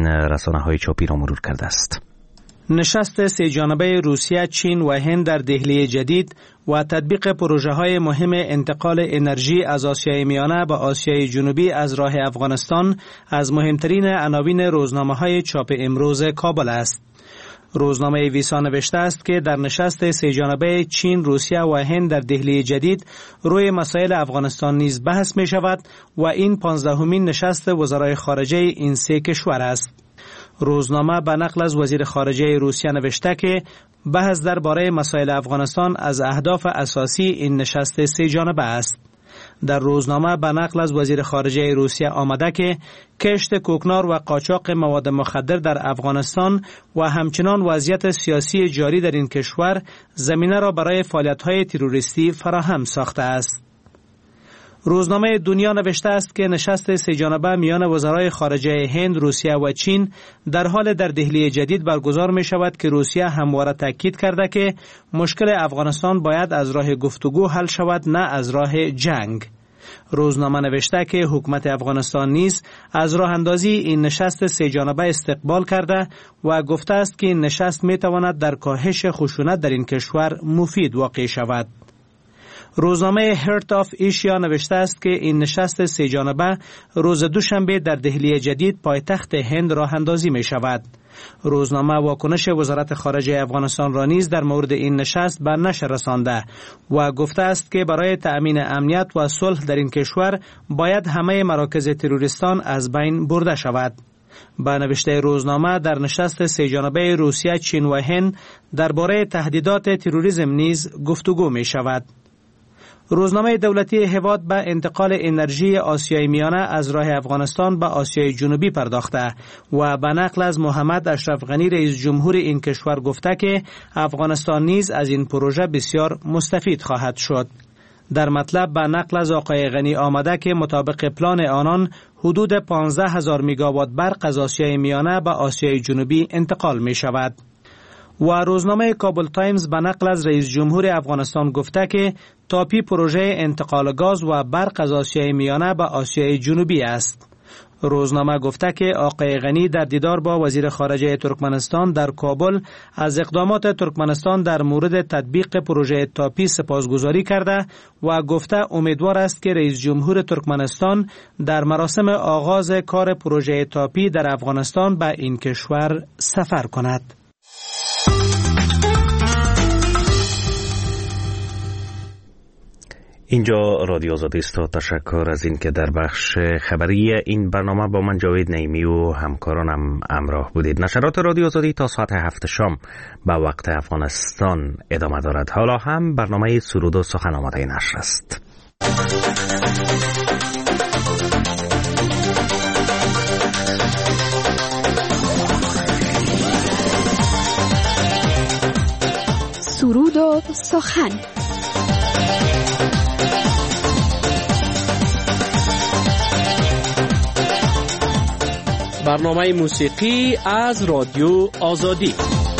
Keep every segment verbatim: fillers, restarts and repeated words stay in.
رسانه‌های چاپی را مرور کرده است. نشست سه جانبه روسیه، چین و هند در دهلی جدید و تطبیق پروژه‌های مهم انتقال انرژی از آسیای میانه به آسیای جنوبی از راه افغانستان از مهمترین عناوین روزنامه‌های چاپ امروز کابل است. روزنامه ویسا نوشته است که در نشست سه جانبه چین، روسیه و هند در دهلی جدید روی مسائل افغانستان نیز بحث می شود و این پانزدهمین نشست وزرای خارجه این سه کشور است. روزنامه به نقل از وزیر خارجه روسیه نوشته که بحث درباره مسائل افغانستان از اهداف اساسی این نشست سه جانبه است. در روزنامه به نقل از وزیر خارجه روسیه آمده که کشت کوکنار و قاچاق مواد مخدر در افغانستان و همچنان وضعیت سیاسی جاری در این کشور زمینه را برای فعالیت‌های تروریستی فراهم ساخته است. روزنامه دنیا نوشته است که نشست سه جانبه میان وزرای خارجه هند، روسیه و چین در حال در دهلی جدید برگزار می شود که روسیه همواره تاکید کرده که مشکل افغانستان باید از راه گفتگو حل شود، نه از راه جنگ. روزنامه نوشته که حکومت افغانستان نیز از راه اندازی این نشست سه جانبه استقبال کرده و گفته است که این نشست می تواند در کاهش خشونت در این کشور مفید واقع شود. روزنامه هرت آف ایشیا نوشته است که این نشست سه جانبه روز دوشنبه در دهلی جدید پایتخت هند راه اندازی می شود. روزنامه واکنش وزارت خارجه افغانستان را نیز در مورد این نشست به نشر رسانده و گفته است که برای تأمین امنیت و صلح در این کشور باید همه مراکز تروریستان از بین برده شود. با نوشته روزنامه در نشست سه جانبه روسیه، چین و هند درباره تهدیدات تروریسم نیز گفتگو می شود. روزنامه دولتی هواد به انتقال انرژی آسیای میانه از راه افغانستان به آسیای جنوبی پرداخته و به نقل از محمد اشرف غنی رئیس جمهور این کشور گفته که افغانستان نیز از این پروژه بسیار مستفید خواهد شد. در مطلب به نقل از آقای غنی آمده که مطابق پلان آنان حدود پانزده هزار میگاوات برق از آسیای میانه به آسیای جنوبی انتقال می شود. و روزنامه کابل تایمز به نقل از رئیس جمهور افغانستان گفته که تاپی پروژه انتقال گاز و برق از آسیای میانه به آسیای جنوبی است. روزنامه گفته که آقای غنی در دیدار با وزیر خارجه ترکمنستان در کابل از اقدامات ترکمنستان در مورد تطبیق پروژه تاپی سپاسگزاری کرده و گفته امیدوار است که رئیس جمهور ترکمنستان در مراسم آغاز کار پروژه تاپی در افغانستان به این کشور سفر کند. اینجا رادیو آزادی است. تشکر از این که در بخش خبری این برنامه با من جاوید نعیمی و همکارانم همراه بودید. نشرات رادیو آزادی تا ساعت هفت شام به وقت افغانستان ادامه دارد. حالا هم برنامه سرود و سخن آماده نشر است. سرود و سخن. برنامه موسیقی از رادیو آزادی.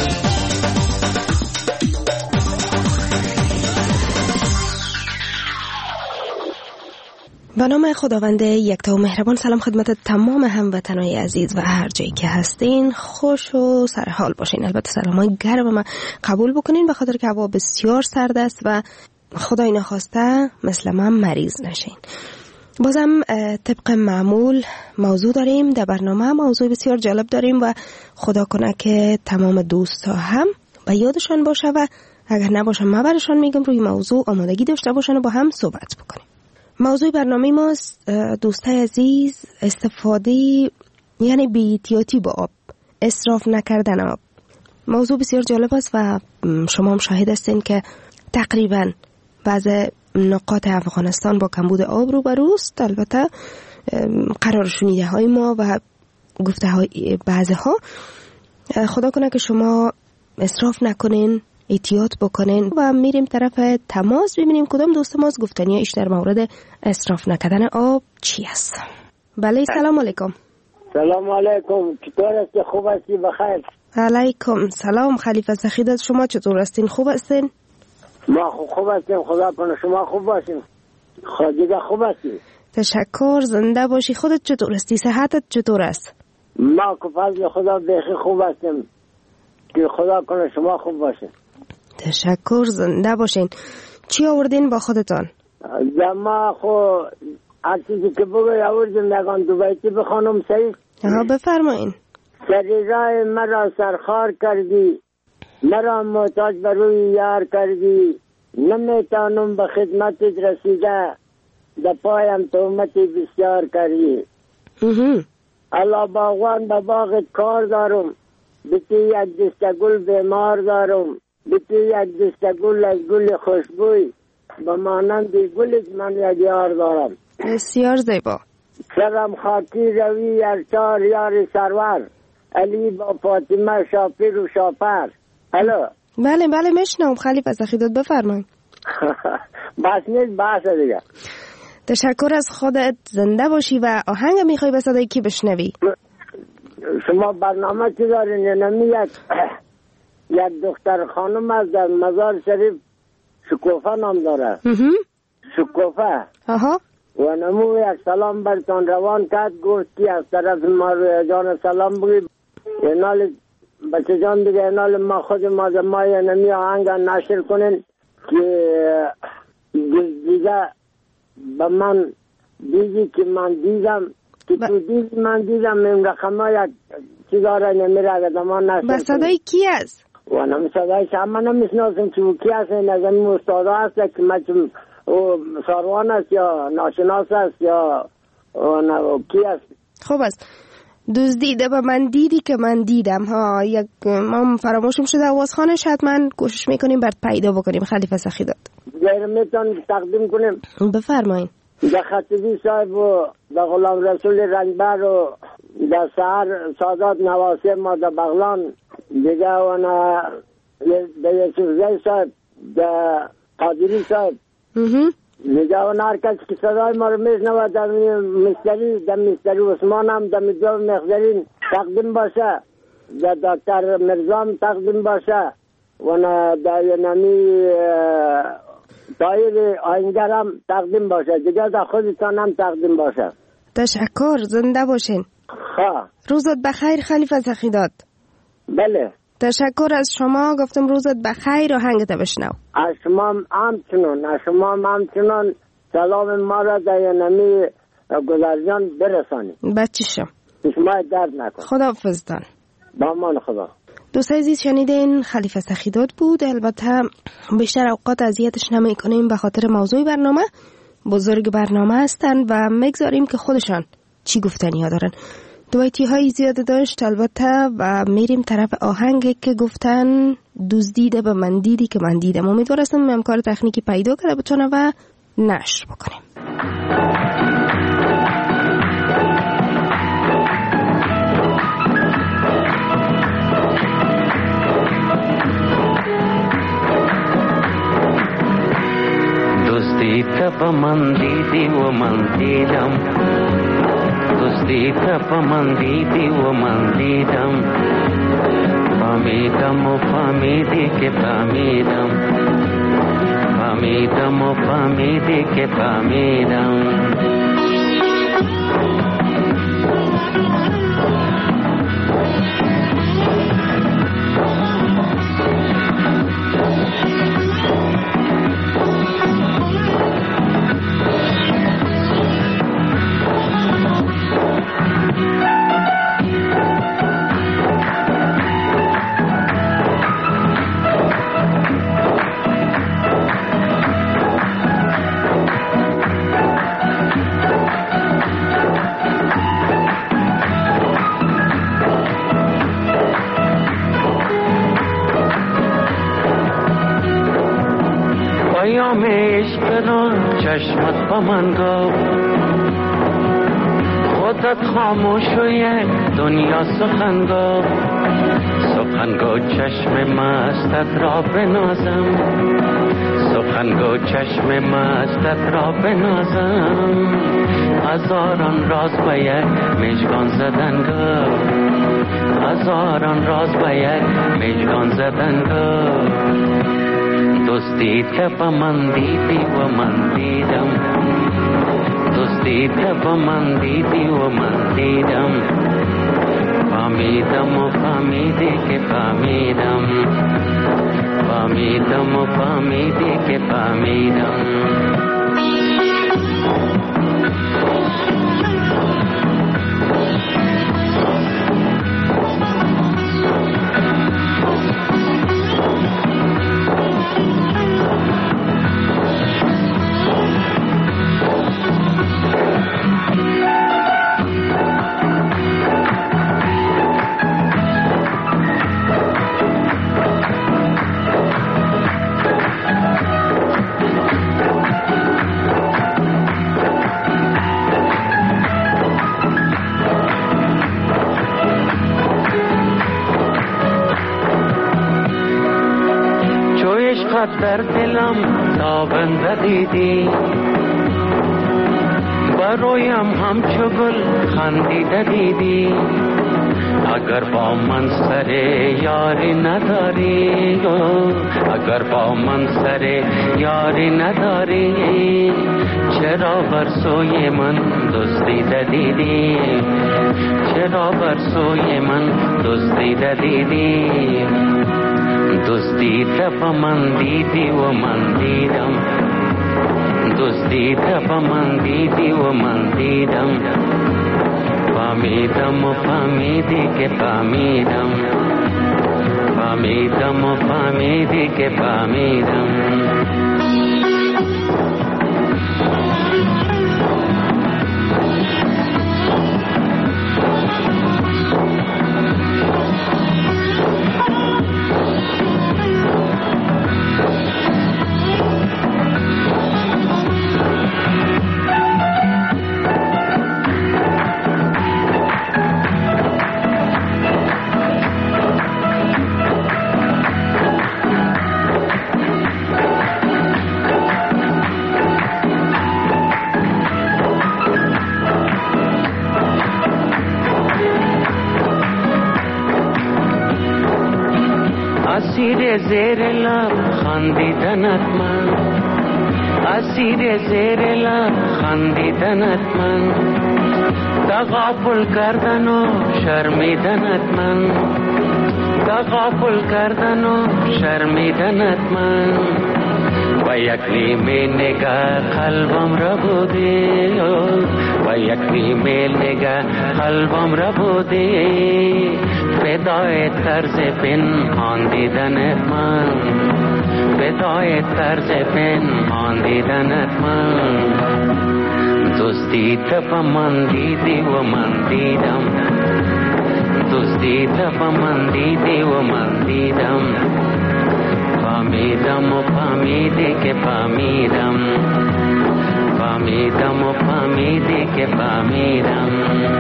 به نام خداوند یکتا و مهربان. سلام خدمت تمام هموطنای عزیز و هر جایی که هستین، خوش و سرحال باشین. البته سلامای گرم من قبول بکنین به خاطر که هوا بسیار سرد است و خدای نخواسته مثل من مریض نشین. بازم طبق معمول موضوع داریم در برنامه، موضوع بسیار جالب داریم و خدا کنه که تمام دوستا هم به یادشان باشه و اگر نباشه من برشان میگم روی موضوع آمادگی داشته باشن و با هم صحبت بکنیم. موضوع برنامه ماست دوستای عزیز استفاده یعنی بی‌احتیاطی با آب، اسراف نکردن آب. موضوع بسیار جالب است و شما هم شاهد هستین که تقریبا بعض نقاط افغانستان با کمبود آب روبروست. البته قرار شنیده های ما و گفته های بعضی ها خدا کنه که شما اسراف نکنین، احتیاط بکنین و میریم طرف تماس ببینیم کدام دوست ماست گفتنی ایش در مورد اسراف نکردن آب چی است. بله سلام علیکم. سلام علیکم، چطور هستی؟ خوب هستی؟ بخیر. علیکم سلام خلیفه سخید، از شما چطور هستین؟ خوب هستین؟ ما خوب خوب هستیم، خدا کنه شما خوب باشین. خدا دیگه خوب هستی؟ تشکر، زنده باشی. خودت چطور هستی؟ صحتت چطور است؟ ما که فضل خدا بیخی خوب هستیم که خدا کنه شما خوب باشین. تشکر، زنده باشین. چی آوردین با خودتان؟ ما خو هر چیزی که بگوی آوردیم نگان دو بیتی بخوانم سعید. ها بفرمایین. سری رای مرا سرخار کردی، مرا محتاج بر روی یار کردی، نمیتانم به خدمت رسیده، در پایم تهمت بسیار کردی. الله باغوان به باغت کار دارم، بیتی یک دسته گل بیمار دارم، بیتی یک دسته گل از گل خوشبوی، به مانند گل من یک یار دارم. بسیار زیبا. سرم خاکی روی ارچار یار سرور، علی با فاطمه شاپیر و شاپر. الو. بله بله میشنم. خلیفه سخیدات بفرمایید. بس نیست، بحث دیگه. تشکر از خودت، زنده باشی. و آهنگ میخوای به صدای کی بشنوی؟ شما برنامه چی دارین؟ یا نمی یک یک دختر خانم از در مزار شریف شکوفه نام داره. شکوفه. آها. و نمو یک سلام برتان روان کرد، گفت که از طرف ما روی جان سلام بگی. اینال بچه جان دیگه، اینال ما خود ما ما یا نمی آهنگ نشر کنین که دیگه به من دیدی که من دیدم که ب... تو دیدی من دیدم این رقم ها یک چی داره نمیره اگر ما نشر کنین. به صدای کی است؟ و نمی صدای شما نمیشناسم چه کی هست. این از این استاده هست که من او ساروان است یا ناشناس است یا کی است. خوب است. دزدیده به من دیدی که من دیدم ها. یک ما فراموشم شده آوازخانش، حتما کوشش میکنیم بر پیدا بکنیم. خلیفه سخیدات غیر میتون تقدیم کنیم. بفرمایید. در خطیبی صاحب و در غلام رسول رنگبر و در سهر سادات نواسی ما در بغلان دیگه و در یسوفزی صاحب در قادری صاحب دیگه و هر کسی که صدای ما رو میشنوه در مستری در مستری عثمان هم در مجاب مخزرین تقدیم باشه، در دکتر مرزام تقدیم باشه و در نمی دایر آینگر هم تقدیم باشه، دیگه در خودتان هم تقدیم باشه. تشکر، زنده باشین. خواه روزت بخیر خلیفه سخیدات. بله تشکر از شما. گفتم روزت بخیر. آهنگت بشنو. از شما هم چنون، از شما هم چنون سلام ما را در نمی گذرجان برسانی. بچشم. شما درد نکن. خداحافظتان. با امان خدا. دوست عزیز شنیدین خلیفه سخیدات بود. البته بیشتر اوقات اذیتش نمی کنیم به خاطر موضوع برنامه. بزرگ برنامه هستن و میگذاریم که خودشان چی گفتنی ها دارن. دوایتی های زیاده داشت البته و میریم طرف آهنگی که گفتن دزدیده به من دیدی که من دیدم. امیدوار هستم امکان تکنیکی پیدا کرده بتونه و نشر بکنیم. دزدیده به من دیدی و من دیدم، دزدیده به من دیدی و من دیدم، فهمیدم و فهمیدی که فهمیدم، فهمیدم و فهمیدی که فهمیدم. پیام عشق را چشمت با من گفت، خودت خاموش و یک دنیا سخن گفت، سخن گو چشم مستت را بنازم، سخن گو چشم مستت را بنازم، هزاران راز به یک مژگان زدن گفت، هزاران راز به یک مژگان زدن گفت. دزدیده به من دیدی و من دیدم، دزدیده به من دیدی و من دیدم، فهمیدم و فهمیدی که فهمیدم، فهمیدم و فهمیدی که فهمیدم. در دلم تابنده دیدی، برایم همچو گل خندیده دیدی. اگر با من سر یاری نداری، اگر با من سر یاری نداری، چرا بر سوی من دزدیده دیدی، چرا بر سوی من دزدیده دیدی. دزدیده با من دیدی و من دیدم، دزدیده با من دیدی و من دیدم. فهمیدم و فهمیدی که فهمیدم، فهمیدم و فهمیدی که فهمیدم. اسیر زیر لب خندیدنت من، اسیر زیر لب خندیدنت من. تغافل کردن و شرمیدنت من، تغافل کردن و شرمیدنت من. و یک نیمه نگاه قلبم را بودی، و یک نیمه نگاه قلبم را بودی. فدای طرز پنهان دیدنت من، فدای طرز پنهان دیدنت من. دزدیده با من دیدی و من دیدم، دزدیده با من دیدی و من دیدم. فهمیدم و فهمیدی که فهمیدم، فهمیدم و فهمیدی که فهمیدم.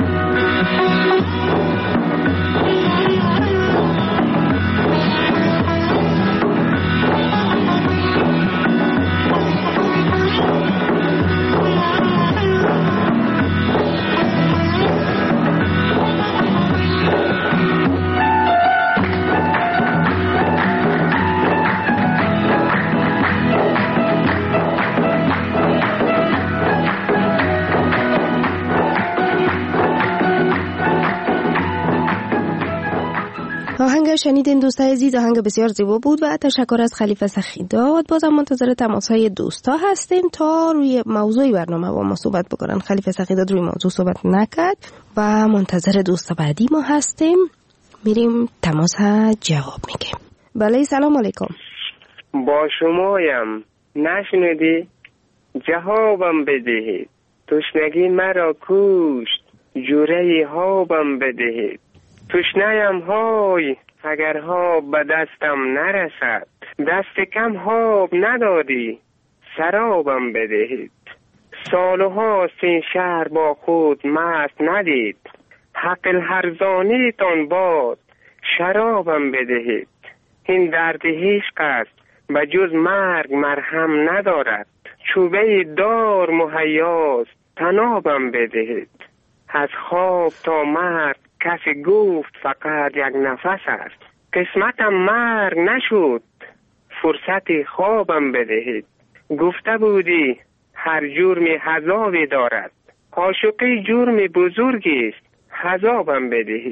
آهنگ شنیدین دوستای عزیز، آهنگ بسیار زیبا بود و تشکر از خلیفه سخیداد. بازم منتظر تماس‌های دوستا هستیم تا روی موضوع برنامه با ما صحبت بکنن. خلیفه سخیداد روی موضوع صحبت نکرد و منتظر دوست بعدی ما هستیم. میریم تماس جواب میگیم. بله سلام علیکم. با شمایم، نشنیدی؟ جوابم بدهید. تشنگی مرا کشت، جوره هابم بدهید. تشنه‌ام های اگر ها به دستم نرسد، دست کم هاب ندادی سرابم بدهید. سالها این شهر با خود مست ندید، حق الهرزانی تان باد شرابم بدهید. این درد عشق است به جز مرگ مرهم ندارد، چوبه دار مهیاست تنابم بدهید. از خواب تا مرگ کسی گفت فقط یک نفس است، قسمتم مرگ نشد فرصت خوابم بدهید. گفته بودی هر جرم عذابی دارد، عاشقی جرم بزرگی است عذابم بدهید.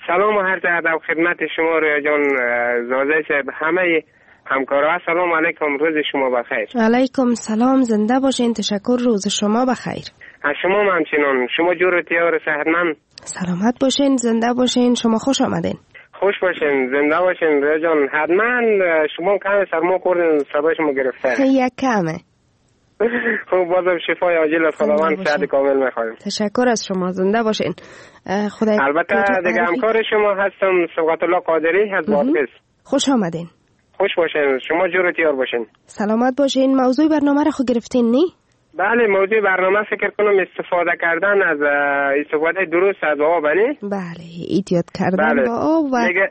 سلام و عرض ادب خدمت شما رویا جان زاده صاحب، همه همکارا. سلام علیکم، روز شما بخیر. علیکم سلام، زنده باشین. تشکر، روز شما بخیر. از شما هم همچنان. شما جور و تیار صحتمند؟ سلامت باشین، زنده باشین. شما خوش آمدین. خوش باشین، زنده باشین رویا جان. حتما شما کم سرما خوردین، صدای شما گرفته. یک کمه. خب بازم شفای عاجل از خداوند، صحت کامل می‌خوایم. تشکر از شما، زنده باشین. خدا البته دیگه همکار شما هستم، سبقت الله قادری از بادغیس. خوش آمدین. خوش باشین، شما جور و تیار باشین. سلامت باشین. موضوع برنامه رو خود گرفتین نی؟ بله، موضوع برنامه فکر کنم استفاده کردن از استفاده درست از آب نی؟ بله، ایجاد کردن بله. با آب و میگه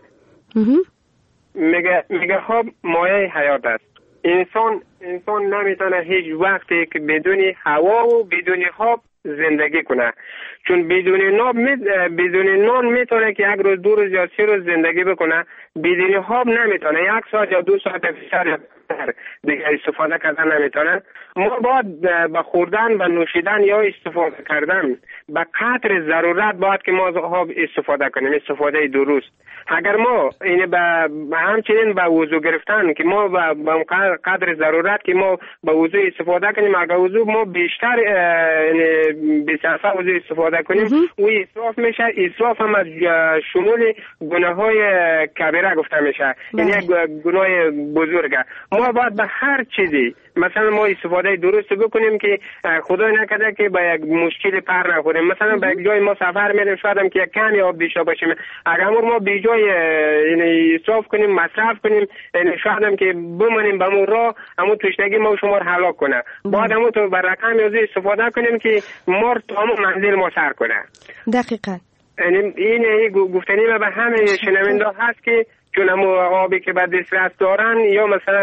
میگه میگه آب مایه حیات است. انسان انسان نمیتونه هیچ وقتی که بدون هوا و بدون آب زندگی کنه، چون بدون نان می بدون نان میتونه که یک روز دو روز یا سه روز زندگی بکنه، بدون آب نمیتونه یک ساعت یا دو ساعت بیشتر دیگه استفاده کردن نمیتونه. ما باید به خوردن و نوشیدن یا استفاده کردن به قدر ضرورت باید که ما آب استفاده کنیم، استفاده درست. اگر ما این به همچنین به وضو گرفتن که ما به قدر ضرورت که ما به وضو استفاده کنیم، اگر وضو ما بیشتر بی‌صرفه وضو استفاده کنیم او اسراف میشه. اسراف هم از شمول گناه های کبیره گفته میشه، یعنی یک گناه بزرگه. ما باید به هر چیزی مثلا ما استفاده درست بکنیم که خدای نکرده که به یک مشکل پر نخوریم. مثلا به یک جای ما سفر میریم، شاید هم که یک کمی آب بیشتر باشیم، اگر ما به جای یعنی اسراف کنیم، مصرف کنیم، یعنی شاید هم که بمونیم به مون راه همون تشنگی ما شما رو هلاک کنه. باید همون تو بر رقم یازی استفاده کنیم که ما رو تمام منزل ما سر کنه. دقیقاً. یعنی این گفتنی ما به همه شنونده هست که چون همون آبی که به دسترس دارن یا مثلا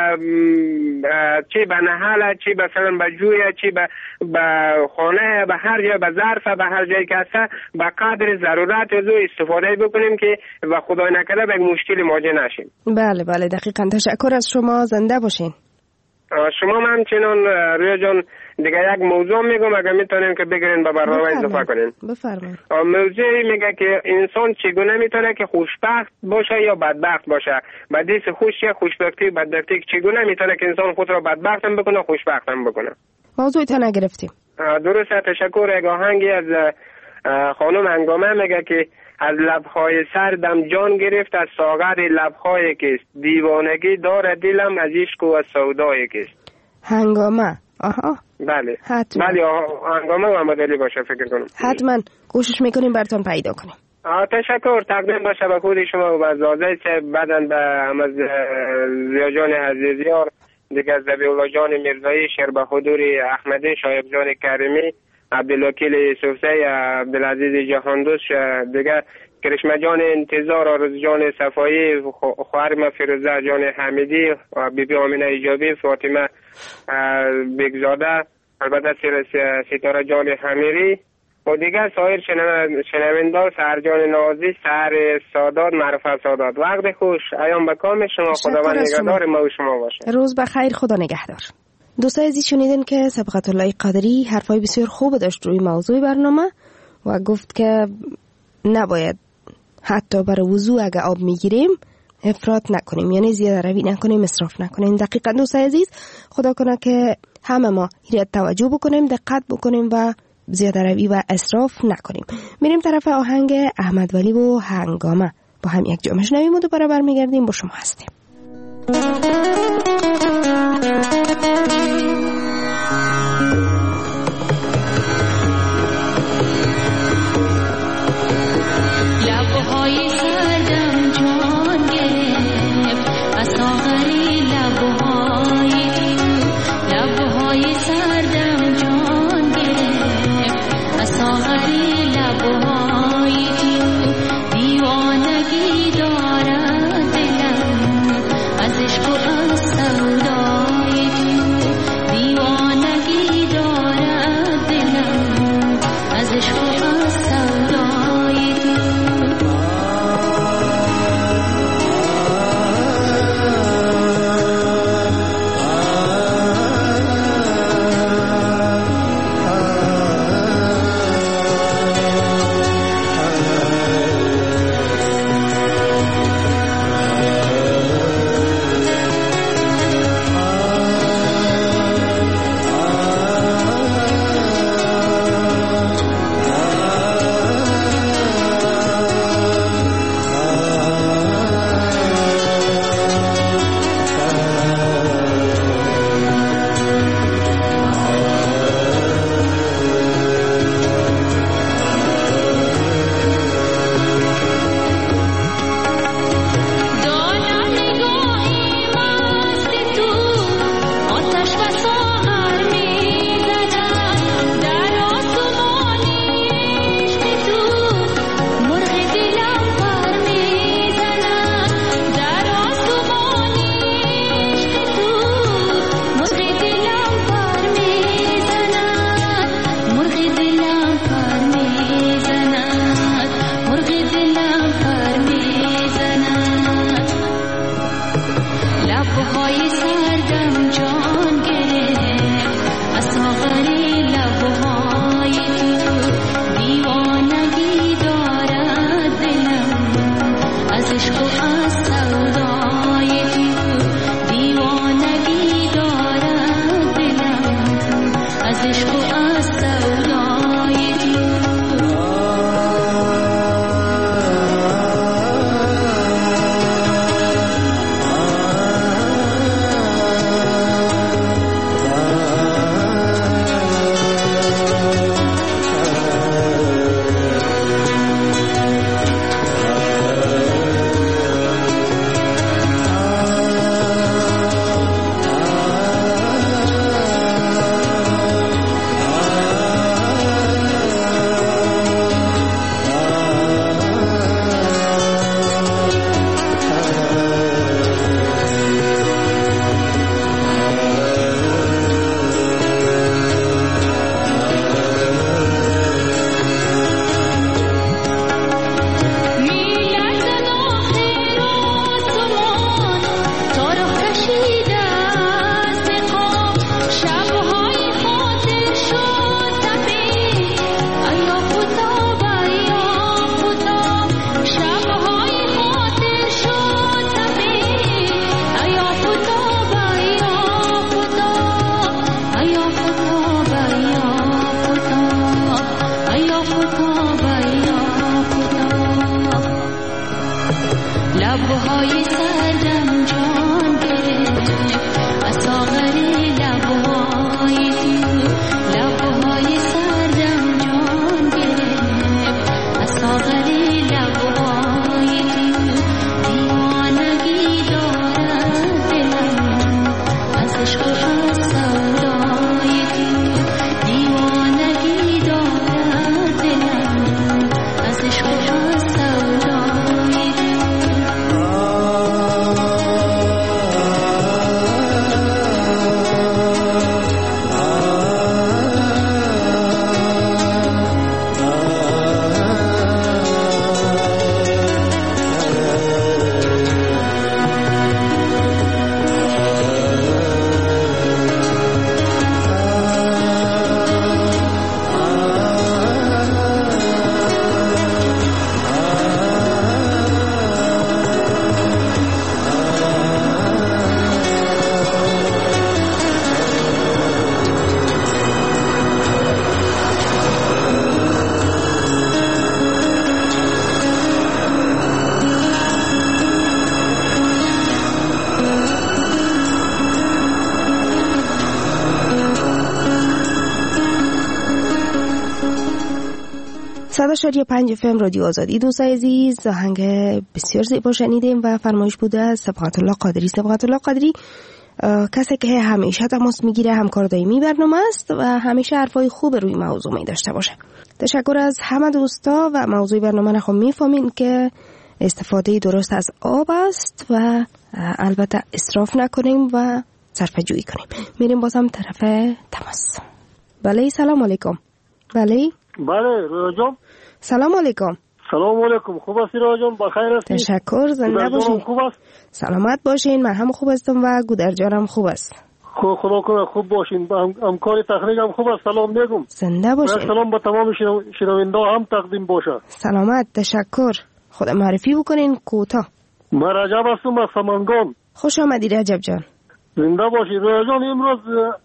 چی به نهال، چی مثلا به جوی، چی به خانه، به هر جای، به ظرف، به هر جایی که هست به قدر ضرورت از استفاده بکنیم که و خدای نکرده به مشکل مواجه نشیم. بله بله دقیقاً. تشکر از شما، زنده باشین. شما هم همچنان رویا جان. دیگه یک موضوع میگم اگر میتونیم که بگیرین به برنامه اضافه کنین. بفرمایید. موضوعی میگه که انسان چگونه میتونه که خوشبخت باشه یا بدبخت باشه. بدیس خوش یا خوشبختی بدبختی چگونه میتونه که انسان خود را بدبخت هم بکنه خوشبخت هم بکنه. موضوعی تا نگرفتیم. درسته. تشکر. یک آهنگی از خانم هنگامه میگه که از لبهای سردم جان گرفت، از ساغر لبهای کست، دیوانگی داره دلم از عشق و از سودای کست. هنگامه. آها. بله. حتما. بله هنگامه و مدلی باشه فکر کنم. حتما کوشش میکنیم براتون پیدا کنیم. تشکر. تقدیم باشه به خود شما و به زاده صاحب، بعداً به همز زیا جان عزیزیار، دیگه از ذبیح الله جان میرزایی، شیر بهادر احمدی، شایب جان کریمی، عبدالوکیل یوسفزی، عبدالعزیز جهاندوست، دیگه کرشمه جان انتظار، آرز جان صفایی، خواهر فیروزه جان حمیدی، بی بی آمینه ایجابی، فاطمه بگزاده، البته ستاره جان حمیری و دیگه سایر شنوندار، سهر جان نازی، سهر سادات، معرفت سادات. وقت خوش. ایام به کام شما. خداوند نگهدار ما و شما باشه. روز بخیر. خدا نگهدار. دوستای عزیز شنیدن که سبقت الله قادری حرفای بسیار خوب داشت روی موضوع برنامه و گفت که نباید حتی برای وضو اگه آب میگیریم افراط نکنیم، یعنی زیاده روی نکنیم، اسراف نکنیم. دقیقاً دوستای عزیز، خدا کنه که همه ما هیچ توجه بکنیم، دقت بکنیم و زیاده روی و اسراف نکنیم. میریم طرف آهنگ احمد ولی و هنگامه. با هم یک جا میشنویم و دوباره برمیگردیم. با شما هستیم. لبهای سردم جان گرفت، از ساغری لبهای لبهای سردم جان گرفت، از ساغری لبهای دیوانگی دارد دلم از عشق و از سودای لبهای سردم جان گرفت از ساغری لبهای تو لبهای سردم جان گرفت از ساغری لبهای تو دیوانگی دارد دلم از عشق و از سودای تو دیوانگی دارد دلم از عشق و از سودای صد و شش و پنج اف ام رادیو آزادی. دوستای عزیز، آهنگ بسیار زیبا شنیدیم و فرمایش بوده از سبقت الله قادری. سبقت الله قادری کسی که همیشه تماس میگیره، همکار دائمی برنامه است و همیشه حرفای خوب روی موضوع می داشته باشه. تشکر از همه دوستا و موضوع برنامه را خب میفهمین که استفاده درست از آب است و البته اسراف نکنیم و صرفه جویی کنیم. میریم بازم طرف تماس. بله، سلام علیکم. بله بله رویا جان. سلام علیکم. سلام علیکم. خوب هستی رویا جان؟ بخیر هستی؟ تشکر، زنده باشین. خوب است؟ سلامت باشین. من هم خوب هستم و گودر جانم خوب است. خب خدا کنه خوب باشین. همکار تخنیک هم خوب است. سلام میگم. زنده باشین. سلام به تمام شنونده هم تقدیم باشه. سلامت، تشکر. خود معرفی بکنین کوتاه. من رجب هستم از سمنگان. خوش آمدی رجب جان. زنده باشی. رویا جان امروز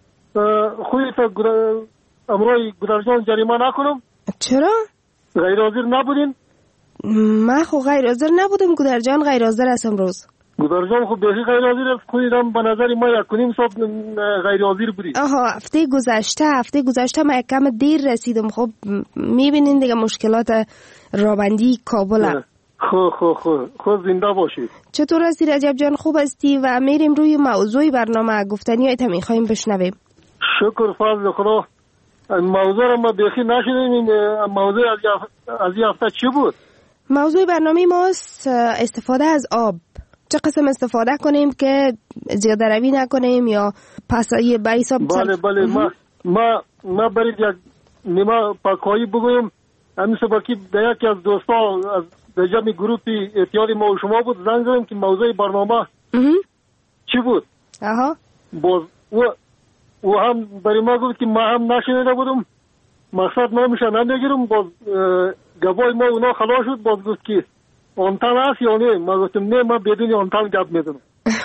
خودت امروز گودر جان جریمه نکنم. چرا؟ غیر حاضر نبودین؟ من خو غیر حاضر نبودم. گودر جان غیر حاضر است امروز. گودر جان خب بیخی غیر حاضر است. خودم به نظر ما یک کنیم صبح غیر حاضر بودی. آها، هفته گذشته هفته گذشته من یک کم دیر رسیدم. خب میبینین دیگه مشکلات رابندی کابل. خب خب خب خب زنده باشید. چطور هستی رجب جان؟ خوب هستی؟ و میریم روی موضوع برنامه. گفتنیایت هم میخوایم بشنویم. شکر فضل خدا. موضوع را ما بیخی نشدیم. این موضوع از این هفته چی بود؟ موضوع برنامه ماست استفاده از آب. چه قسم استفاده کنیم که زیاده روی نکنیم یا پس یه به حساب. بله بله ما ما ما برید یک نیمه پاکایی بگویم. همین سبکی در یکی از دوستا از در جمع گروپی اتحاد ما و شما بود زنگ زدیم که موضوع برنامه چی بود. آها باز و او هم برای ما گفت که ما هم نشنیده بودم. مقصد نمیشه نمیگیرم. باز گوای ما اونا خلاص شد. باز گفت که آنتن هست یا نه. ما گفتم نه، ما بدون آنتن گپ میزنم.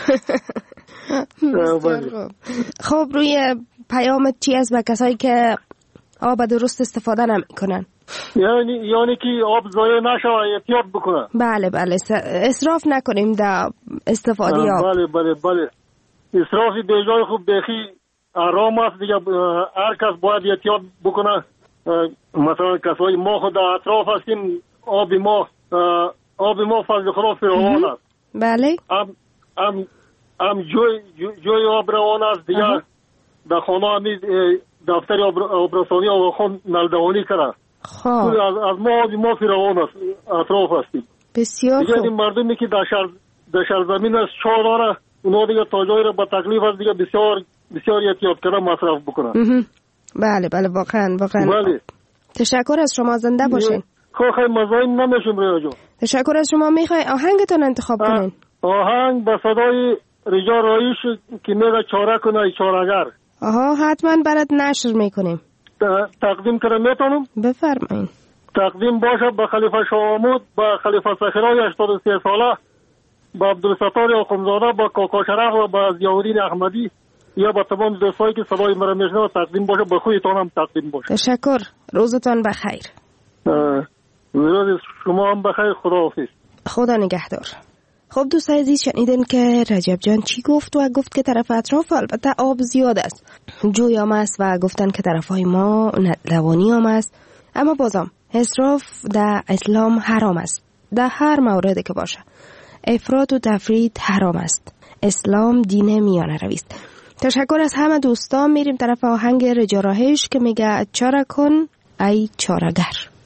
خب روی پیامت چی است به کسایی که آب درست استفاده نمیکنن؟ یعنی یعنی که آب ضایع نشه، احتیاط بکنن. بله بله، اسراف نکنیم در استفاده آب. بله بله بله، اسرافی به جای خوب بخی آرام است دیگه. هر کس باید احتیاط بکنه. مثلا کسای ما خود اطراف هستیم، آب ما آب ما فضل خدا فراوان است. بله. ام ام ام جوی جوی آب روان است دیگه. در خانه همی دفتر آبرسانی آقاخان نلدوانی کرده. خب از از ما آب ما فراوان است، اطراف هستیم. بسیار خوب. دیگه مردمی که در شهر در شهر زمین است چهار داره، اونا دیگه تا جایی را با تکلیف است دیگه بسیار بسیار احتیاط کردن مصرف بکنن. بله بله، واقعا واقعا. بله. تشکر از شما، زنده باشین. خب خیلی مزاحم نمیشم رویا جان. تشکر از شما. میخوای آهنگتون انتخاب کنین؟ آهنگ با صدای رجا رایش که میگه چاره کنه چاره‌گر. آها، حتما برات نشر میکنیم. تقدیم کنم میتونم؟ بفرمایید. تقدیم باشه به خلیفه شاهمود، به خلیفه سخیرای هشتاد و سه ساله، به عبدالستار آخوندزاده، به کاکا شرف و به ضیاءالدین احمدی، یا با تمام دوستایی که صدای مرا میشنوه تقدیم باشه. به خودتان هم تقدیم باشه. تشکر. روزتان بخیر. روز شما هم بخیر. خداحافظ. خدا نگهدار. خب دوستای عزیز شنیدن که رجب جان چی گفت و گفت که طرف اطراف البته آب زیاد است، جوی هم است و گفتن که طرف های ما لوانی هم است. اما بازم اسراف در اسلام حرام است، در هر موردی که باشه. افراط و تفرید حرام است. اسلام دین میانه روی است. تشکر از همه دوستان. میریم طرف آهنگ رجا راهش که میگه چاره کن ای چاره‌گر.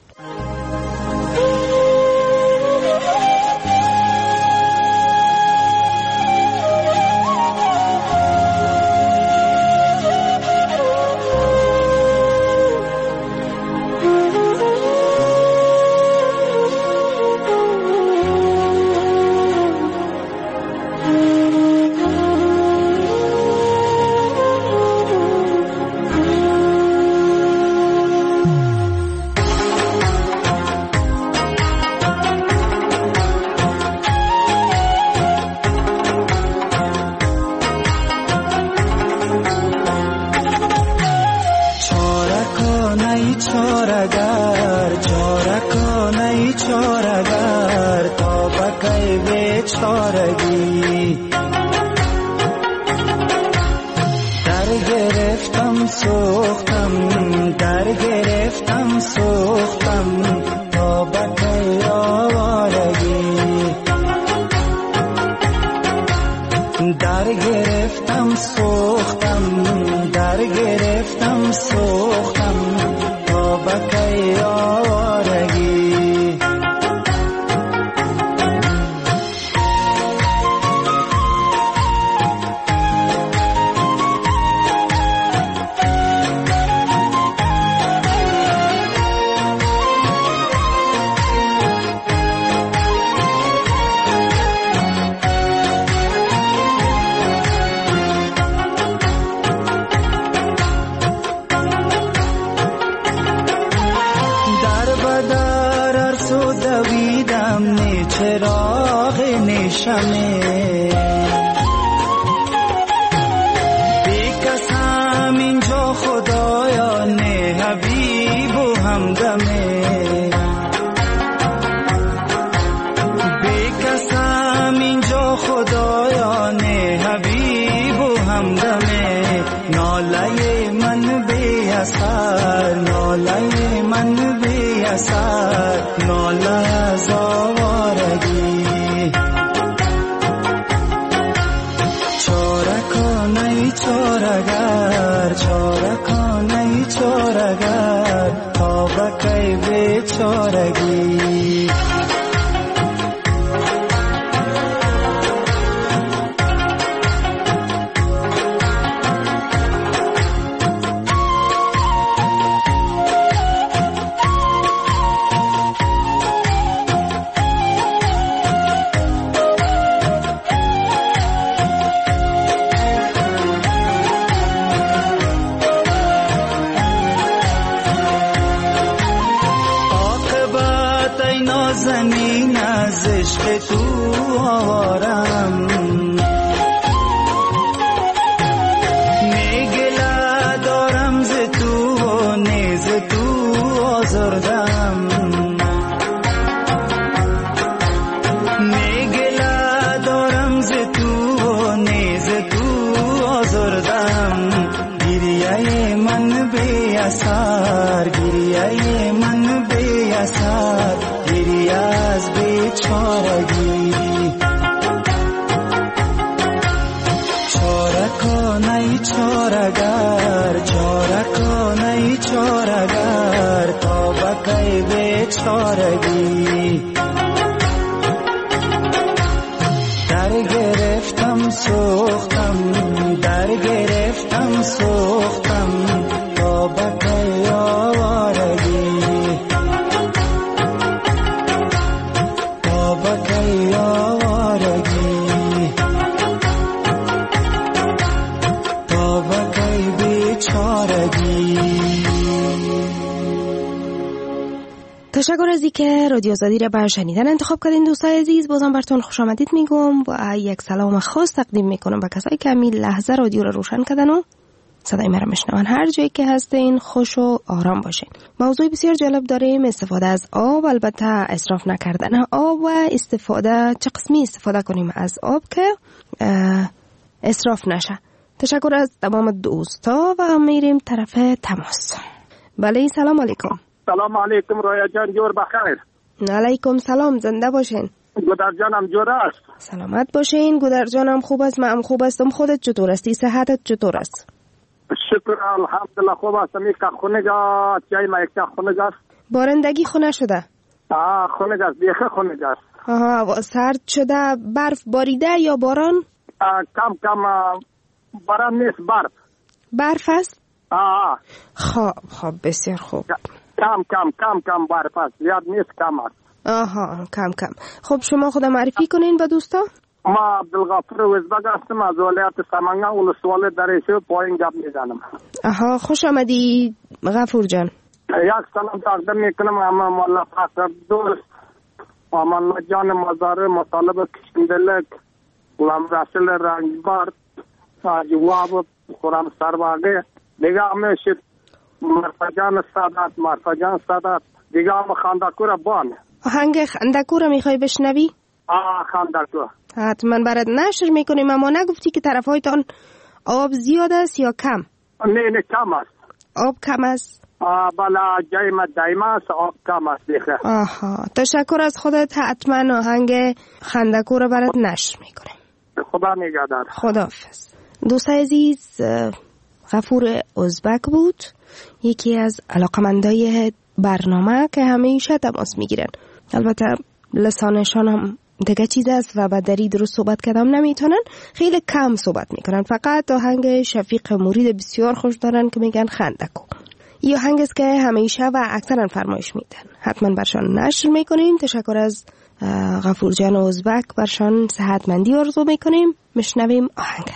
تشکر از اینکه رادیو آزادی را برای شنیدن انتخاب کردین دوستای عزیز. بازم براتون خوش آمدید میگم و یک سلام خاص تقدیم میکنم به کسایی که همین لحظه رادیو را روشن کردن و صدای مرا میشنون. هر جایی که هستین خوش و آرام باشین. موضوع بسیار جالب داریم، استفاده از آب، البته اسراف نکردن آب و استفاده چه قسمی استفاده کنیم از آب که اسراف نشه. تشکر از تمام دوستا و میریم طرف تماس. بله سلام علیکم. سلام علیکم رویا جان، جور بخیر. علیکم سلام، زنده باشین. گودر جانم جور است؟ سلامت باشین. گودر جانم خوب است، من خوب هستم. خودت چطور هستی؟ صحتت چطور است؟ شکر الحمدلله خوب هستم. یک خونه جا چای ما یک خونه جا بارندگی خونه شده؟ آه خونه جا دیگه خونه جا. آها سرد شده؟ برف باریده یا باران؟ کم کم باران نیست، برف. برف است؟ آه خب خب بسیار خوب. کم کم کم کم برف است، زیاد نیست، کم است. آها کم کم. خب شما خود معرفی کنین با دوستا. ما عبدالغفور وزبگ هستم از ولایت سمنگان، ولسوالی دریچه پایین گپ میزنم. آها خوش آمدی غفور جان. یک سلام تقدیم میکنم اما مولا فقر دوست امان جان مزار مطالب کشندلک غلام رسول رنگبار جواب خورم سرواقه دیگه همیشه مرفجان سادات مرفجان سادات دیگه هم خاندکور بان. آهنگ خاندکور میخوای بشنوی؟ آه خاندکور حتما برات نشر میکنیم، اما نگفتی که طرفایتان آب زیاد است یا کم؟ نه نه کم است. آب کم است؟ آه بلا جایمه دایمه است، آب کم است دیگه. آها تشکر از خودت. حتما آهنگ خاندکور رو برات نشر میکنیم. خدا نگهدار. خداحافظ. دوست عزیز غفور ازبک بود، یکی از علاقمندای برنامه که همیشه تماس میگیرن. البته لسانشان هم دیگه چیز است و بدری درست صحبت کردم نمیتونن، خیلی کم صحبت میکنن. فقط آهنگ شفیق مرید بسیار خوش دارن که میگن خندکو. این آهنگ است که همیشه و اکثرا فرمایش میدن. حتما برشان نشر میکنیم. تشکر از غفور جان ازبک، برشان صحتمندی آرزو میکنیم. میشنویم آهنگ.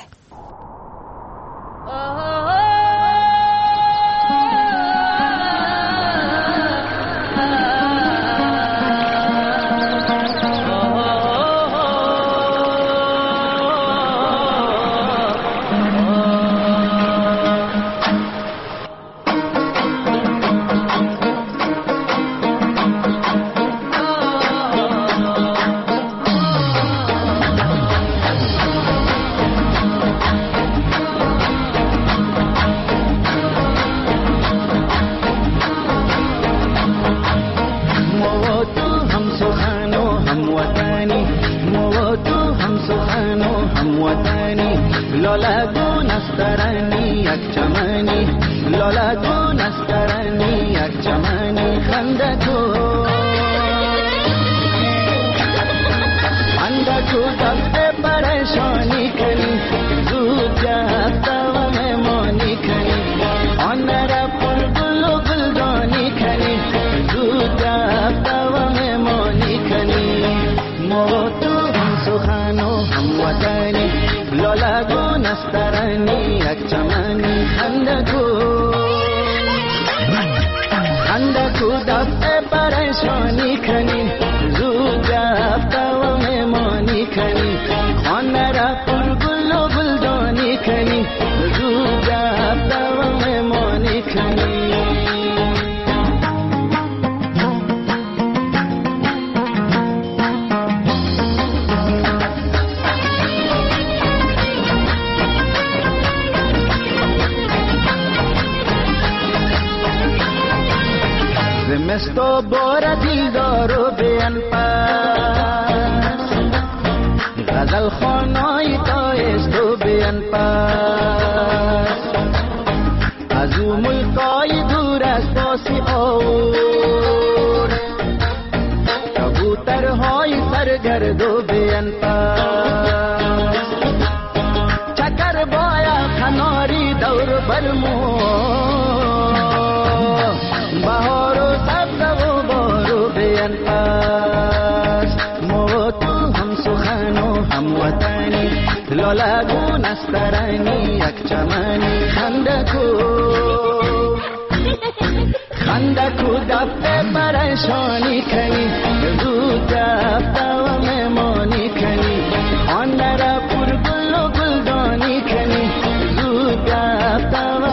تو بار دیدارو بیان پس غزل خانای تایست تو بیان پس از او ملکای دور از پاسی آور کبوترهای سرگردو بیان پس چکر بایا خناری دور برمو بهار و سبز و بارو بیان پس ما تو هم سخن و هم وطنی لالگون استرانی یک چمنی خندکو خندکو دفته پریشانی کنی زود دفته و مهمانی کنی خانه را پر گل و گلدانی کنی زود دفته و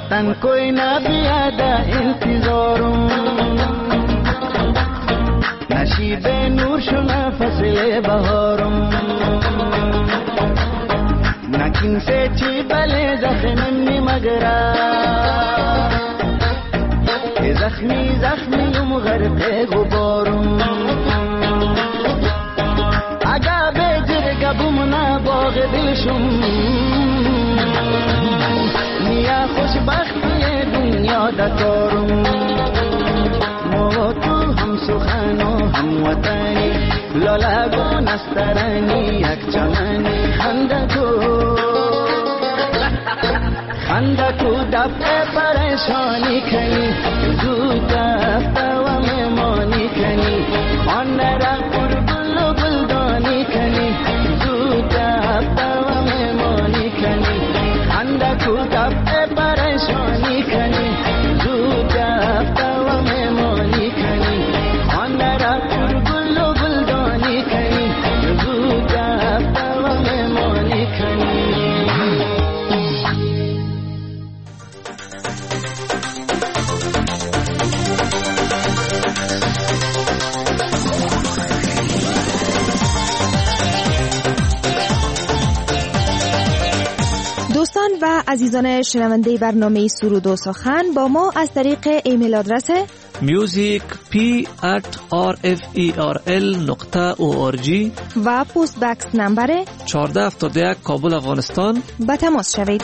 वतन कोई ना भी आदा इंतजारों नशीब नूर शुना फसले बहारों नकिन से ची बले जख्मी मगरा जख्मी जख्मी मगरक़े गुबारों आगा बेजर गबुमना बाग दिलशुम निया खुशबख्ती दुनिया दकारों मोतू हम सुखानो हम वतनी ललागो नस्तरनी एक चमनी खंदको खंदको दफे परेशानी खनी दूता तवा में मानी खनी अन्नरा कुरबुल बुलदानी खनी दूता तवा में मानी खनी खंदको दफे परेशानी खनी दूता तवा में मानी खनी अन्नरा कुरबुल बुलदानी खनी दूता तवा में मानी खनी دوستان و عزیزان شنونده برنامه سرود و سخن با ما از طریق ایمیل آدرس music p at r f e r l نقطه او آر جی و پست بکس نمبر چهارده هفتاد و یک کابل افغانستان به تماس شوید.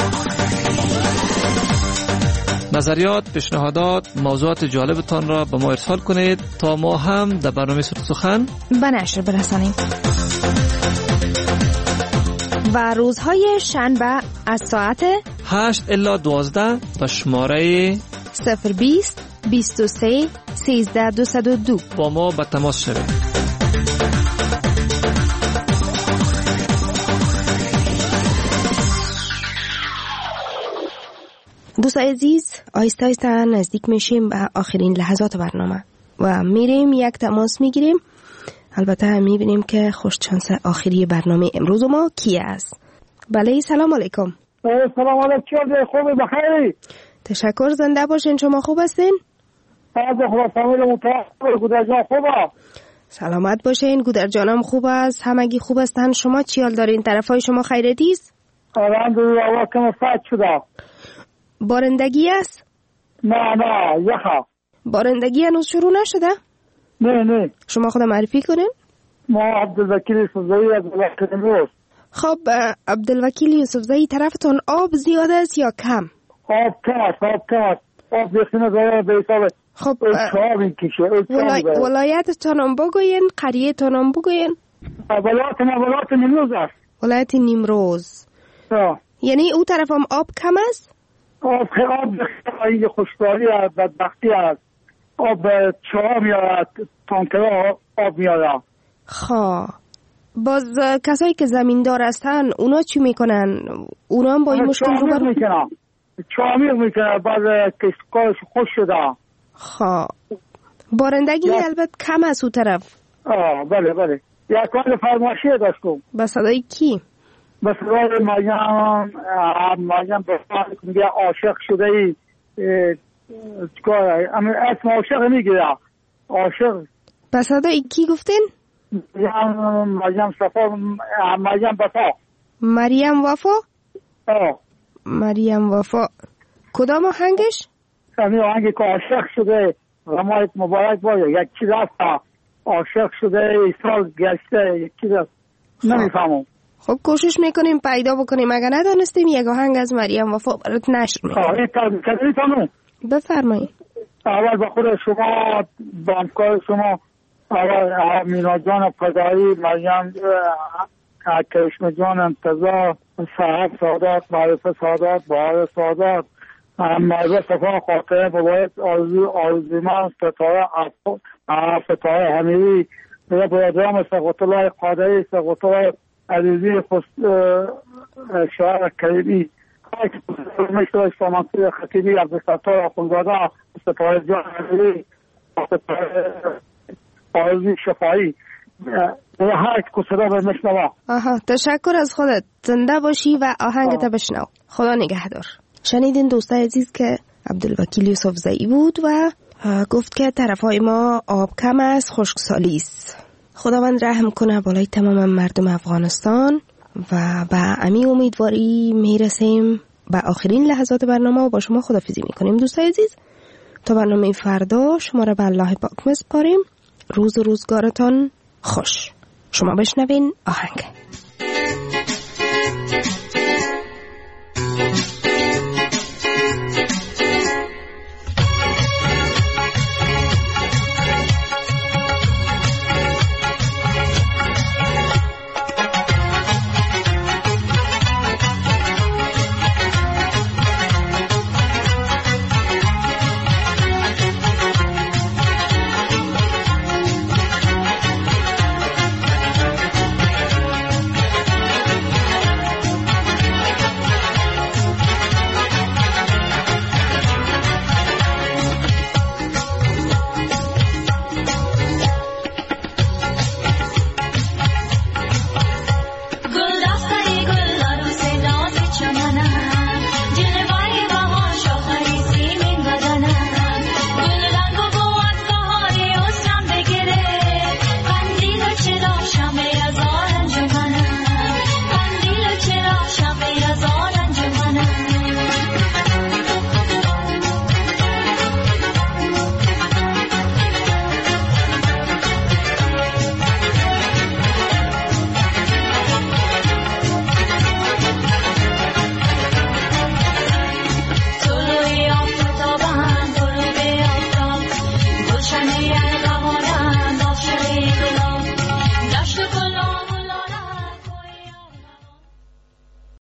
نظریات، پیشنهادات، موضوعات جالبتان را به ما ارسال کنید تا ما هم در برنامه سرود و سخن به نشر برسانیم. و روزهای شنبه از ساعت هشت الی دوازده به شماره صفر بیست بیست و سه سیزده دویست و دو با ما به تماس شوید. دوست عزیز، آهسته آهسته نزدیک میشیم به آخرین لحظات برنامه و میریم یک تماس میگیریم. البته میبینیم که خوش شانس آخری برنامه امروز ما کی است. بله، سلام علیکم. سلام علیکم، خوبی بخیری؟ تشکر، زنده باشین. شما خوب هستین؟ از خدا فامیل متوقع گودر جان خوبه؟ سلامت باشین. گودر جانم خوب است، همگی خوب هستن. شما چی حال دارین؟ طرفای شما خیرتی است؟ الحمدلله، هوا کم سرد شده. بارندگی است؟ نه نه، یخه. بارندگی هنوز شروع نشده؟ نه نه. شما خود معرفی کنین؟ ما عبدالوکیل یوسفزایی از ولایت نیمروز. خب عبدالوکیل یوسفزایی، طرفتون آب زیاد است یا کم؟ آب کم است، آب کم است. آب بسیار داره به حساب. خب چهار میکشه. ولای... ولایتتان بگوین، قریه‌تان بگوین. ولایت ما ولایت نیمروز است. ولایت نیمروز. آه. یعنی او طرف هم آب کم است؟ آب آب خیلی خوشداری است، بدبختی است. آب چهار میاد، تانکرها آب میاد. خب باز کسایی که زمیندار هستن اونا چی میکنن؟ اونا هم با این مشکل روبرو میکنن. چامیق میکنن، بعد کارش خوش شده. خب بارندگی البته کم است او طرف. آه بله بله. یک کار فرمایشی داشتم. با صدای کی؟ با صدای مریم. مریم بفرد میگه عاشق شده ای. چکار اما اسم عاشق میگیره. عاشق. با صدای کی گفتین؟ مریم صفا. مریم وفا. مریم وفا؟ آه مریم وفا. کدام آهنگش؟ همین آهنگی که عاشق شده. غمایت مبارک باشه. یک چیز هست عاشق شده سال گشته یک چیز هست. نمیفهمم. خب کوشش میکنیم پیدا بکنیم. اگر ندانستیم یک آهنگ از مریم وفا برات نشر میکنیم. این تلویزیون بفرمایید. اول به خود شما، بانکار شما، اول مینا جان فدایی، مریم کرشم جان انتظار، صاحب سعادت، معرفت سعادت، بهار سعادت، مرزه صفا خاطره، بباید آرزو آرزومند، ستاره ستاره همیری، برادرام سقوط الله قادری، سقوط الله عزیزی شاعر کریمی، مشتر سامانسی خطیبی، عبدالستار آخونزاده، ستاره جان همیری، ستاره آرزوی شفایی، و هر که صدا به مشنوه. آها، تشکر از خودت. زنده باشی و آهنگت بشنو. خدا نگهدار. شنیدین دوستای عزیز که عبدالوکیل یوسف زئی بود و گفت که طرفای ما آب کم است، خشکسالی است. خداوند رحم کنه بالای تمام مردم افغانستان و با امی امیدواری میرسیم به آخرین لحظات برنامه و با شما خداحافظی میکنیم. دوستای عزیز تا برنامه فردا شما را به الله پاک میسپاریم. روز و روزگارتان خوش. شما بشنوین آهنگ.